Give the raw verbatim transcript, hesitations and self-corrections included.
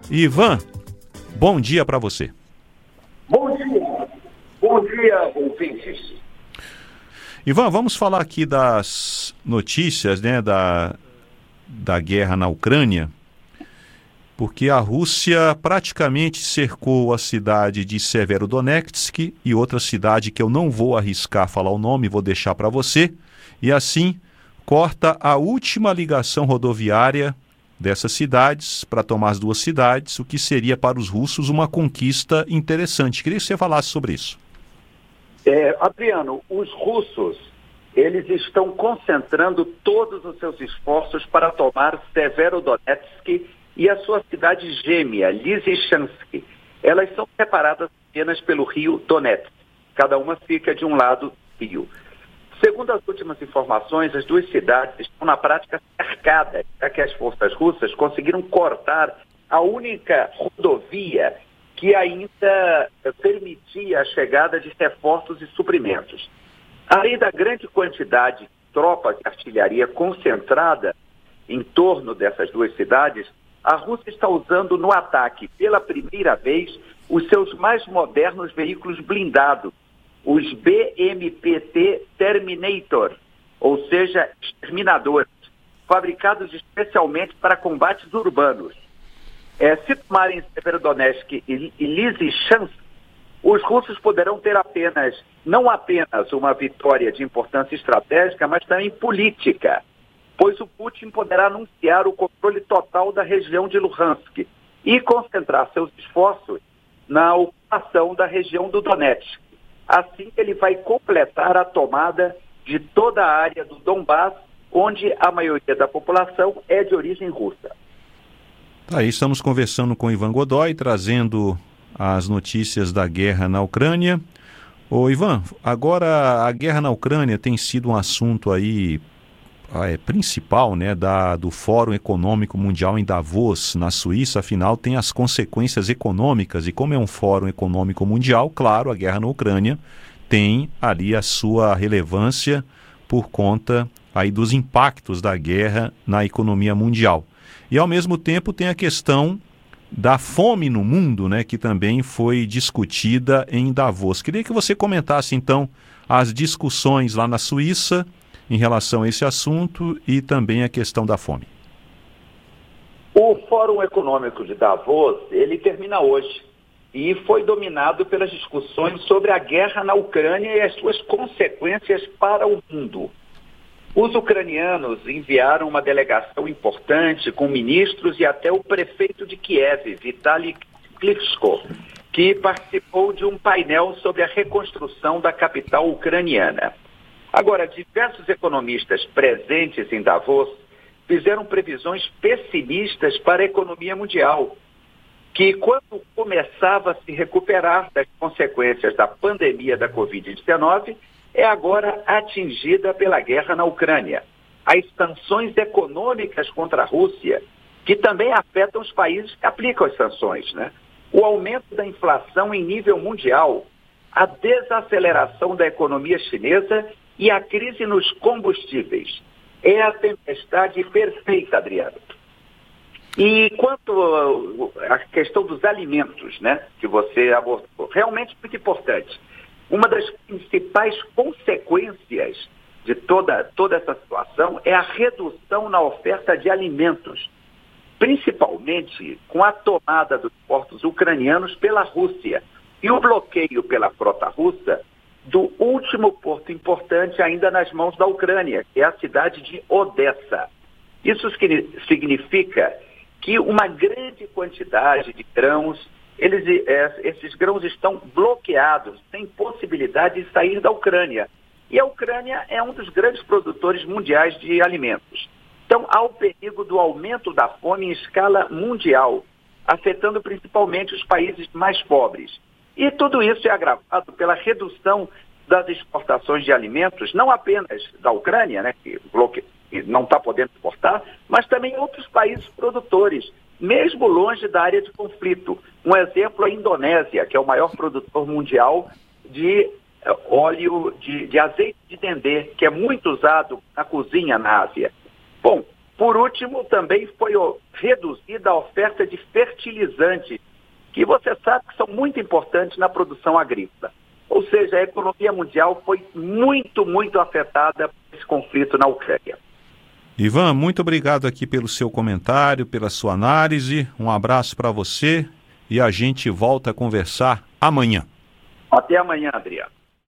Ivan, bom dia para você. Bom dia. Bom dia, ouvintes. Ivan, vamos falar aqui das notícias, né, da, da guerra na Ucrânia, porque a Rússia praticamente cercou a cidade de Severodonetsk e outra cidade que eu não vou arriscar falar o nome, vou deixar para você, e assim corta a última ligação rodoviária dessas cidades para tomar as duas cidades, o que seria para os russos uma conquista interessante. Queria que você falasse sobre isso. É, Adriano, os russos, eles estão concentrando todos os seus esforços para tomar Severodonetsk e a sua cidade gêmea, Lysychansk. Elas são separadas apenas pelo rio Donetsk. Cada uma fica de um lado do rio. Segundo as últimas informações, as duas cidades estão na prática cercadas, já que as forças russas conseguiram cortar a única rodovia que ainda permitia a chegada de reforços e suprimentos. Além da grande quantidade de tropas de artilharia concentrada em torno dessas duas cidades, a Rússia está usando no ataque, pela primeira vez, os seus mais modernos veículos blindados, os B M P T Terminator, ou seja, exterminadores, fabricados especialmente para combates urbanos. É, se tomarem Severodonetsk e, e Lysychansk, os russos poderão ter apenas, não apenas uma vitória de importância estratégica, mas também política, pois o Putin poderá anunciar o controle total da região de Luhansk e concentrar seus esforços na ocupação da região do Donetsk. Assim ele vai completar a tomada de toda a área do Donbass, onde a maioria da população é de origem russa. Aí estamos conversando com Ivan Godoy, trazendo as notícias da guerra na Ucrânia. Ô Ivan, agora a guerra na Ucrânia tem sido um assunto aí é, principal, né, da, do Fórum Econômico Mundial em Davos, na Suíça. Afinal, tem as consequências econômicas, e como é um Fórum Econômico Mundial, claro, a guerra na Ucrânia tem ali a sua relevância por conta aí dos impactos da guerra na economia mundial. E, ao mesmo tempo, tem a questão da fome no mundo, né, que também foi discutida em Davos. Queria que você comentasse, então, as discussões lá na Suíça em relação a esse assunto e também a questão da fome. O Fórum Econômico de Davos, ele termina hoje e foi dominado pelas discussões sobre a guerra na Ucrânia e as suas consequências para o mundo. Os ucranianos enviaram uma delegação importante com ministros e até o prefeito de Kiev, Vitaly Klitschko, que participou de um painel sobre a reconstrução da capital ucraniana. Agora, diversos economistas presentes em Davos fizeram previsões pessimistas para a economia mundial, que quando começava a se recuperar das consequências da pandemia da covid dezenove, é agora atingida pela guerra na Ucrânia. As sanções econômicas contra a Rússia, que também afetam os países que aplicam as sanções, né? O aumento da inflação em nível mundial, a desaceleração da economia chinesa e a crise nos combustíveis. É a tempestade perfeita, Adriano. E quanto à questão dos alimentos, né, que você abordou, realmente muito importante. Uma das principais consequências de toda, toda essa situação é a redução na oferta de alimentos, principalmente com a tomada dos portos ucranianos pela Rússia e o bloqueio pela frota russa do último porto importante ainda nas mãos da Ucrânia, que é a cidade de Odessa. Isso significa que uma grande quantidade de grãos, eles, esses grãos estão bloqueados, sem possibilidade de sair da Ucrânia. E a Ucrânia é um dos grandes produtores mundiais de alimentos. Então, há o perigo do aumento da fome em escala mundial, afetando principalmente os países mais pobres. E tudo isso é agravado pela redução das exportações de alimentos, não apenas da Ucrânia, né, que bloque... não está podendo exportar, mas também outros países produtores, mesmo longe da área de conflito. Um exemplo é a Indonésia, que é o maior produtor mundial de óleo, de, de azeite de dendê, que é muito usado na cozinha na Ásia. Bom, Por último, também foi reduzida a oferta de fertilizantes, que você sabe que são muito importantes na produção agrícola. Ou seja, a economia mundial foi muito, muito afetada por esse conflito na Ucrânia. Ivan, muito obrigado aqui pelo seu comentário, pela sua análise. Um abraço para você e a gente volta a conversar amanhã. Até amanhã, Adriano.